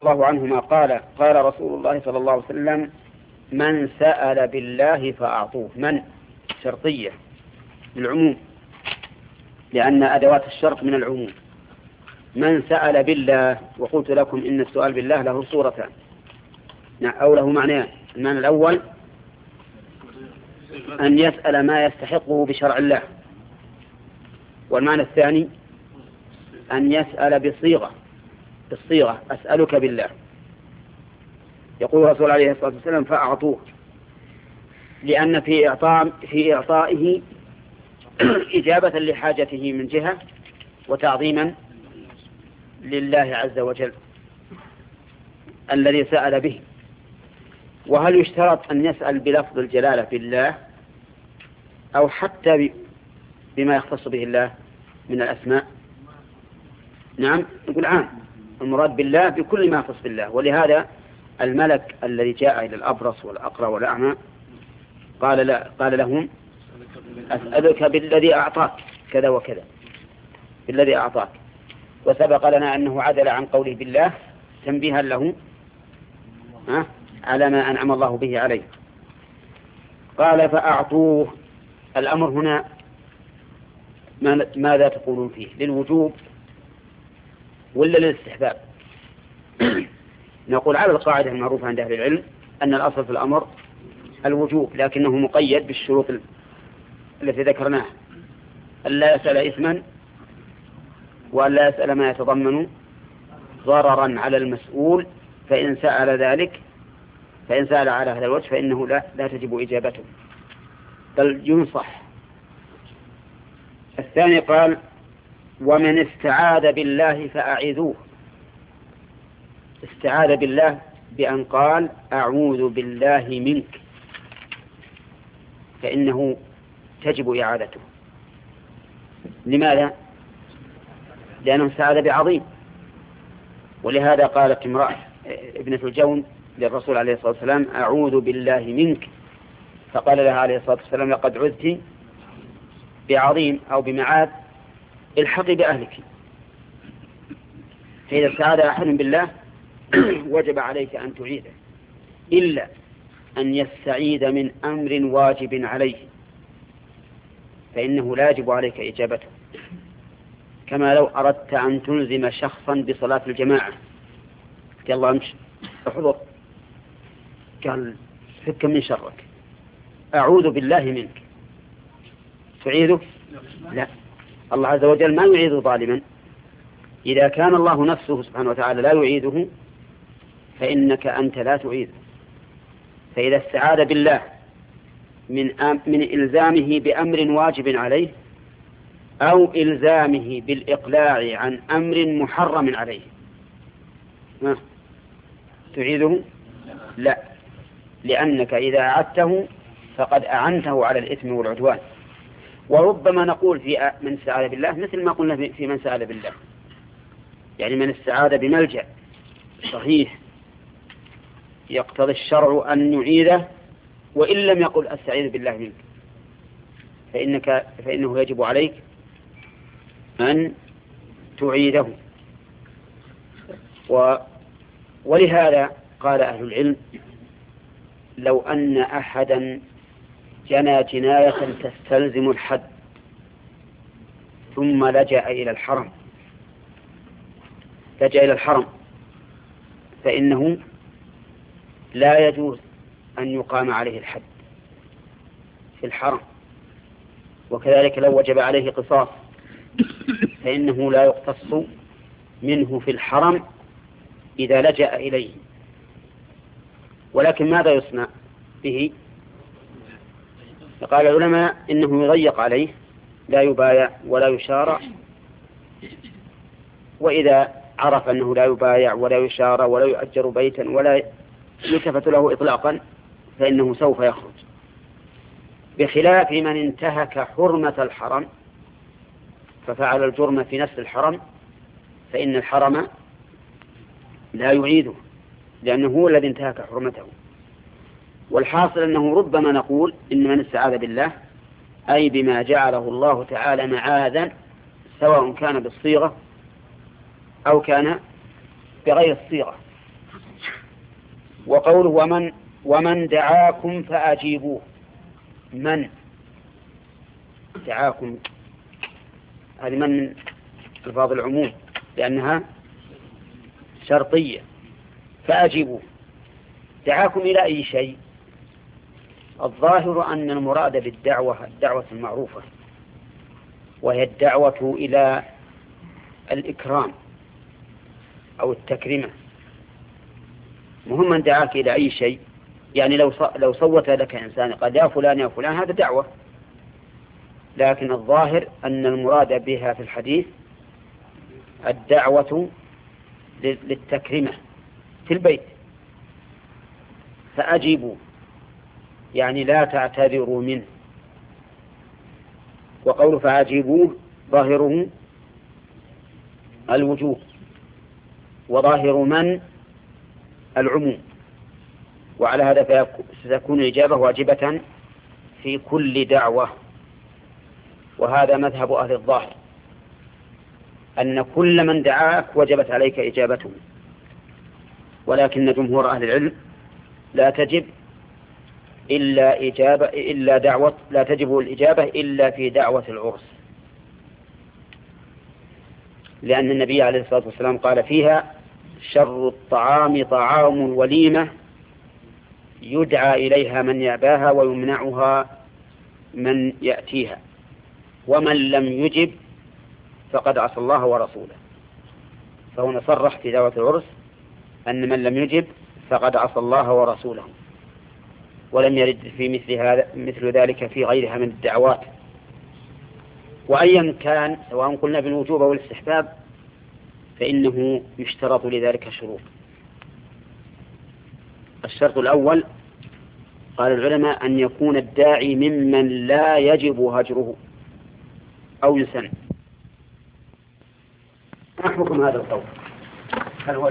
الله عنهما قال رسول الله صلى الله عليه وسلم: من سأل بالله فأعطوه. من شرطية للعموم، لأن أدوات الشرط من العموم. من سأل بالله، وقلت لكم إن السؤال بالله له صورتان أو له معنيان. المعنى الأول أن يسأل ما يستحقه بشرع الله، والمعنى الثاني أن يسأل بالصيغة أسألك بالله. يقول الرسول عليه الصلاة والسلام: فأعطوه، لأن في إعطائه إجابة لحاجته من جهة، وتعظيما لله عز وجل الذي سأل به. وهل يشترط أن يسأل بلفظ الجلالة بالله، أو حتى بما يختص به الله من الأسماء؟ نعم، نقول عام، المراد بالله بكل ما يختص بالله. ولهذا الملك الذي جاء إلى الأبرص والأقرع والأعمى قال لهم: أسألك بالذي أعطاك كذا وكذا، بالذي أعطاك. وسبق لنا أنه عدل عن قوله بالله تنبيها له على ما أنعم الله به عليه. قال: فأعطوه. الأمر هنا ماذا تقولون فيه؟ للوجوب ولا للاستحباب؟ نقول على القاعدة المعروفة عند أهل العلم أن الأصل في الأمر الوجوب، لكنه مقيد بالشروط التي ذكرناها: ألا يسأل إثما، وألا يسأل ما يتضمن ضررا على المسؤول، فإن سأل على هذا الوجه فإنه لا تجب إجابته، بل ينصح. الثاني قال: ومن استعاذ بالله فأعيذوه. استعاذ بالله بأن قال: أعوذ بالله منك، فإنه تجب إعادته. لماذا؟ لأنه استعاذ بعظيم. ولهذا قالت امرأة ابنة الجون للرسول عليه الصلاة والسلام: أعوذ بالله منك، فقال لها عليه الصلاة والسلام: لقد عذت بعظيم أو بمعاذ، الحقي بأهلك. فإذا استعاذ أحد بالله وجب عليك أن تعيده، إلا أن يستعيذ من أمر واجب عليه، فإنه لا يجب عليك إجابته. كما لو أردت أن تلزم شخصا بصلاة الجماعة، قال: الله امشي احضر، قال: فك من شرك، أعوذ بالله منك، تعيذه؟ لا، الله عز وجل ما يعيذ ظالما. إذا كان الله نفسه سبحانه وتعالى لا يعيذه، فإنك أنت لا تعيذه. فإذا استعاذ بالله من إلزامه بأمر واجب عليه، أو إلزامه بالإقلاع عن أمر محرم عليه، تعيذه؟ لا، لأنك إذا أعدته فقد أعنته على الإثم والعدوان. وربما نقول في من استعاذ بالله مثل ما قلنا في من سأل بالله، يعني من استعاذ بملجأ صحيح يقتضي الشرع أن يعيده، وإن لم يقل أستعيذ بالله منك، فإنه يجب عليك أن تعيده. ولهذا قال أهل العلم: لو أن أحدا جنى جناية تستلزم الحد ثم لجأ إلى الحرم، فإنه لا يجوز أن يقام عليه الحد في الحرم. وكذلك لو وجب عليه قصاص، فإنه لا يقتص منه في الحرم إذا لجأ إليه. ولكن ماذا يصنع به؟ فقال العلماء: إنه يضيق عليه، لا يبايع ولا يشارع. وإذا عرف أنه لا يبايع ولا يشارع ولا يؤجر بيتا ولا يلتفت له إطلاقا، فإنه سوف يخرج. بخلاف من انتهك حرمة الحرم ففعل الجرم في نفس الحرم، فإن الحرم لا يعيده، لأنه هو الذي انتهك حرمته. والحاصل أنه ربما نقول إن من استعاذ بالله أي بما جعله الله تعالى معاذا، سواء كان بالصيغة أو كان بغير الصيغة، وقوله ومن دعاكم فأجيبوه. من دعاكم هذه من الفاظ العموم لأنها شرطية. فأجيبوه دعاكم إلى أي شيء؟ الظاهر أن المراد بالدعوة الدعوة المعروفة، وهي الدعوة إلى الإكرام أو التكريمة. مهم من دعاك إلى أي شيء، يعني لو صوت لك إنسان قال يا فلان يا فلان هذا دعوة، لكن الظاهر أن المراد بها في الحديث الدعوة للتكريمة في البيت. فأجيبوا يعني لا تعتذروا منه. وقول فأجيبوه ظاهره الوجوب، وظاهر من العموم، وعلى هذا ستكون الإجابة واجبة في كل دعوة. وهذا مذهب أهل الظاهر أن كل من دعاك وجبت عليك إجابته، ولكن جمهور أهل العلم لا تجب إلا دعوة، لا تجب الإجابة إلا في دعوة العرس، لأن النبي عليه الصلاة والسلام قال فيها شر الطعام طعام الوليمة يدعى إليها من يأباها ويمنعها من يأتيها، ومن لم يجب فقد عصى الله ورسوله. فهنا صرح في دعوة العرس أن من لم يجب فقد عصى الله ورسوله، ولم يرد في مثل ذلك في غيرها من الدعوات. وأيا كان سواء قلنا بالوجوب أو الاستحباب فإنه يشترط لذلك شروط. الشرط الأول قال العلماء أن يكون الداعي ممن لا يجب هجره أو يسن. ما حكم هذا القول؟ هل هو